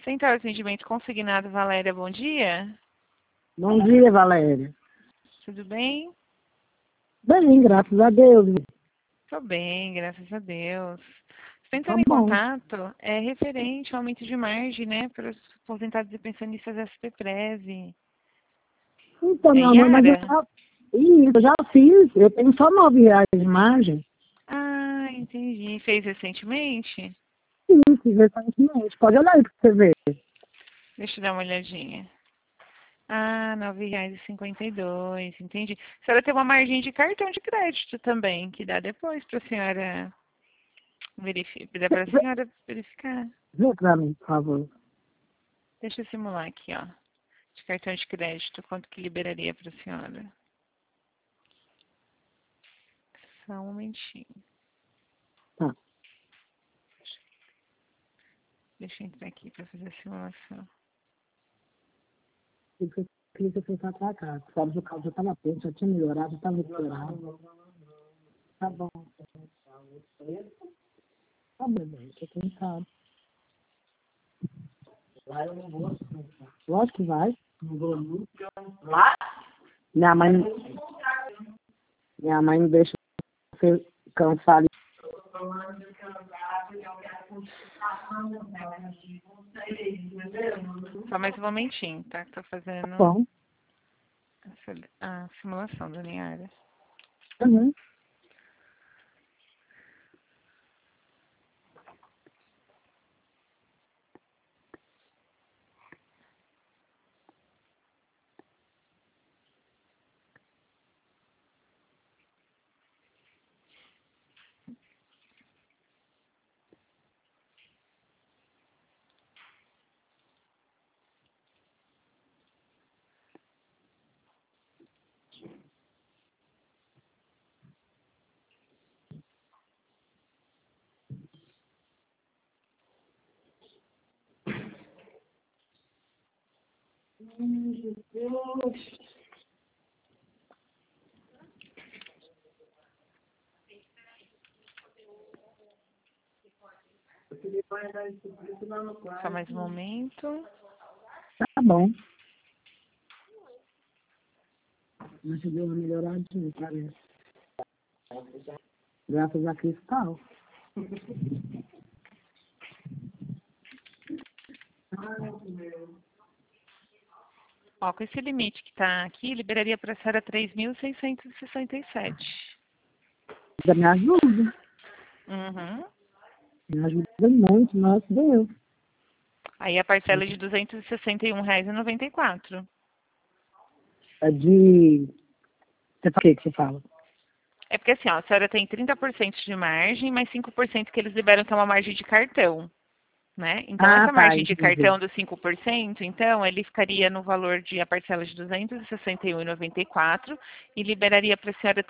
Central de Atendimento Consignado, Valéria, bom dia. Bom dia, Valéria. Tudo bem? Bem, graças a Deus. Tô bem, graças a Deus. Estou Tá entrando em bom. contato, referente ao aumento de margem, né, para os aposentados e pensionistas SPPREV. Então, É meu amor, mas Yara? eu já fiz. Eu tenho só R$ 9 de margem. Ah, entendi. Fez recentemente? Sim, fiz recentemente. Pode olhar aí pra você ver. Deixa eu dar uma olhadinha. Ah, R$ 9,52, entendi. A senhora tem uma margem de cartão de crédito também, que dá depois para a senhora dá para a senhora verificar. Vê pra mim, por favor. Deixa eu simular aqui, ó. De cartão de crédito, quanto que liberaria para a senhora? Só um momentinho. Tá. Deixa eu entrar aqui para fazer a simulação. Eu queria que você fosse pra cá. Sabe, o carro já tava perto, já tinha melhorado, já tava melhorado. Tá bom. Tá bom, bem, você tem sabe. Lá eu não vou. Lógico que vai. Não vou nunca. Lá? Minha mãe não deixa você cansar. Só mais um momentinho, tá? Tô fazendo Bom. a simulação, dona Yara. Uhum. Só mais um momento. Tá bom. Mas você deu uma melhoradinha, parece. Graças a Cristal. Ó, com esse limite que tá aqui, liberaria para a senhora 3.667. Ainda me ajuda. Uhum. Me ajuda muito, nosso Deus. Aí a parcela é de R$ 261,94. É de... Você fala o que você fala? É porque assim, ó, a senhora tem 30% de margem, mais 5% que eles liberam, que é uma margem de cartão, né? Então, Ah, essa tá, margem de entendi. cartão dos 5%, então, ele ficaria no valor de a parcela de R$ 261,94 e liberaria para a senhora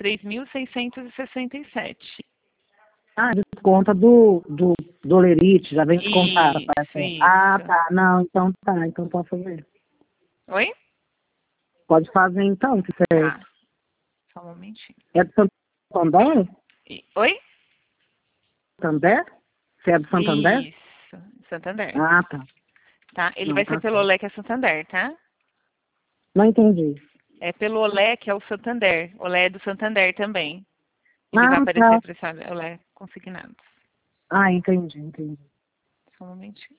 3.667. Ah, desconta do Dolerite, já vem descontada. Isso, Ah, isso. tá, não, então tá, então pode fazer. Oi? Pode fazer então, se você... Tá, só um momentinho. É do Santander? Oi? Santander? Você é do Santander? Isso, Santander. Ah, tá. Tá? Ele Não, vai ser tá pelo certo. Olé, que é Santander, tá? Não entendi. É pelo Olé, que é o Santander. Olé é do Santander também. Ele vai Ah, aparecer tá. para essa Olé consignado. Ah, entendi. Só um momentinho.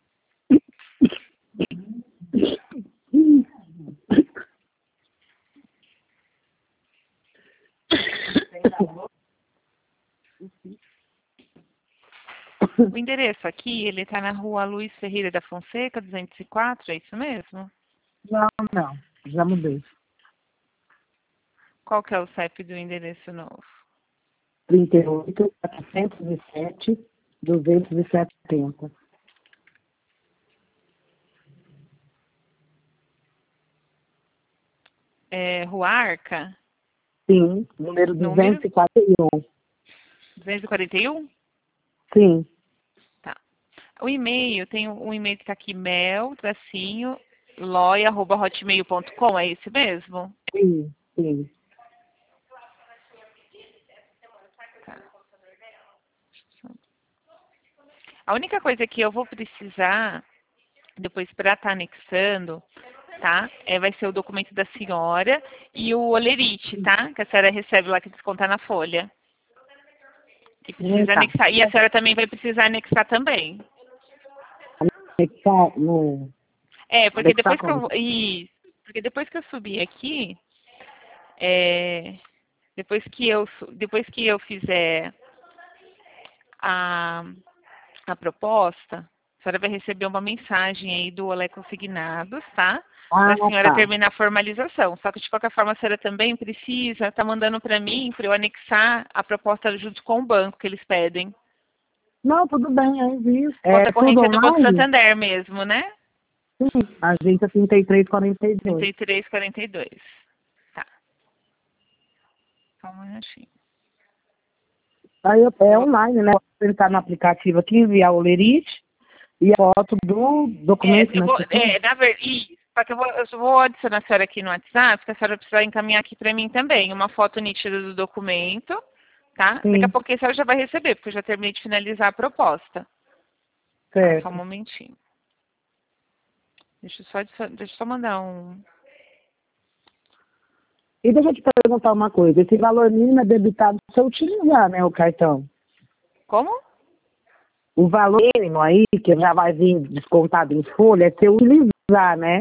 O endereço aqui, ele está na rua Luiz Ferreira da Fonseca, 204, é isso mesmo? Não, já mudei. Qual que é o CEP do endereço novo? 38, 407, 270. É Rua Arca, Sim, número número 241. 241? Sim, Tá. O e-mail, tem um e-mail que está aqui, mel-loia@hotmail.com, é esse mesmo? sim. Tá. A única coisa que eu vou precisar Depois, para estar anexando, tá? Vai ser o documento da senhora e o olerite, tá? Que a senhora recebe lá que desconta na folha. Que precisa Tá. anexar. E a senhora também vai precisar anexar também. Anexar no... Porque Anexar depois que como? porque depois que eu subir aqui, depois que eu fizer a proposta, a senhora vai receber uma mensagem aí do Olé Consignados, tá? Para a senhora Tá. terminar a formalização. Só que, de qualquer forma, a senhora também precisa estar mandando para mim, para eu anexar a proposta junto com o banco que eles pedem. Não, tudo bem, eu vi. Conta Tudo corrente do Banco online? Santander mesmo, né? Sim, agência 3342. 3342. Tá. Só um minutinho. Aí é online, né? Você entrar no aplicativo aqui, enviar o lerite e a foto do documento, Eu né? vou, na verdade, só que eu vou adicionar a senhora aqui no WhatsApp, porque a senhora precisa encaminhar aqui para mim também, uma foto nítida do documento, tá? Sim, Daqui a pouquinho a senhora já vai receber, porque eu já terminei de finalizar a proposta. Tá, só um certo. momentinho. Deixa eu só mandar um... E deixa eu te perguntar uma coisa, esse valor mínimo é debitado se eu utilizar, né, o cartão? Como? O valor mínimo aí, que já vai vir descontado em folha, é se eu utilizar, né?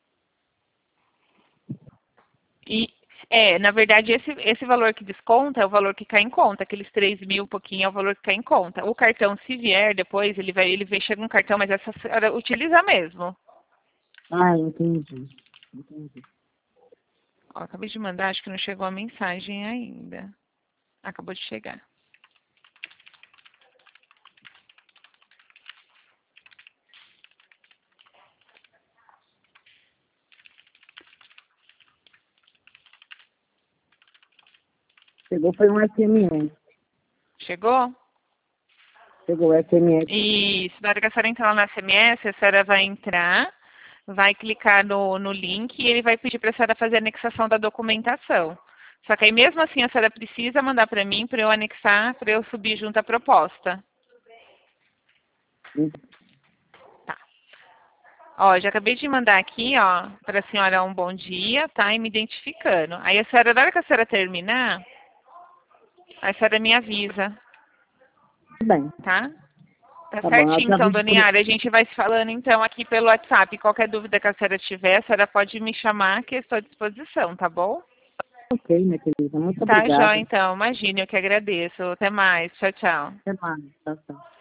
Na verdade, esse valor que desconta é o valor que cai em conta. Aqueles 3.000 um pouquinho é o valor que cai em conta. O cartão, se vier depois, chega um cartão, mas essa senhora utiliza mesmo. Ah, entendi. Entendi. Ó, acabei de mandar, acho que não chegou a mensagem ainda. Acabou de chegar. Chegou, foi um SMS. Chegou? Chegou o SMS. E na hora que a senhora entrar lá no SMS, a senhora vai entrar, vai clicar no link e ele vai pedir para a senhora fazer a anexação da documentação. Só que aí mesmo assim a senhora precisa mandar para mim para eu anexar, para eu subir junto à proposta. Tá. Ó, já acabei de mandar aqui, ó, para a senhora um bom dia, tá? E me identificando. Aí a senhora, na hora que a senhora terminar, a senhora me avisa, Tudo bem. tá? Tá Tá bom, eu certinho, te então, aviso dona Yara. A gente vai se falando, então, aqui pelo WhatsApp. Qualquer dúvida que a senhora tiver, a senhora pode me chamar, que eu estou à disposição, tá bom? Ok, minha querida. Muito Tá, obrigada. jóia, então. Imagine, eu que agradeço. Até mais. Tchau, tchau. Até mais. Tchau, tchau.